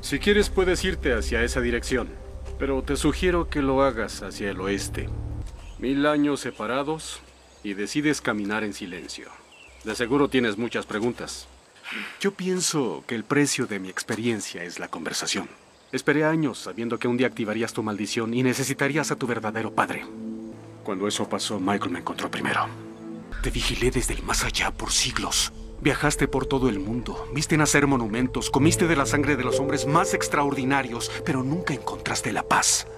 Si quieres puedes irte hacia esa dirección, pero te sugiero que lo hagas hacia el oeste. 1000 años separados y decides caminar en silencio. De seguro tienes muchas preguntas. Yo pienso que el precio de mi experiencia es la conversación. Esperé años sabiendo que un día activarías tu maldición y necesitarías a tu verdadero padre. Cuando eso pasó, Michael me encontró primero. Te vigilé desde el más allá por siglos. Viajaste por todo el mundo, viste nacer monumentos, comiste de la sangre de los hombres más extraordinarios, pero nunca encontraste la paz.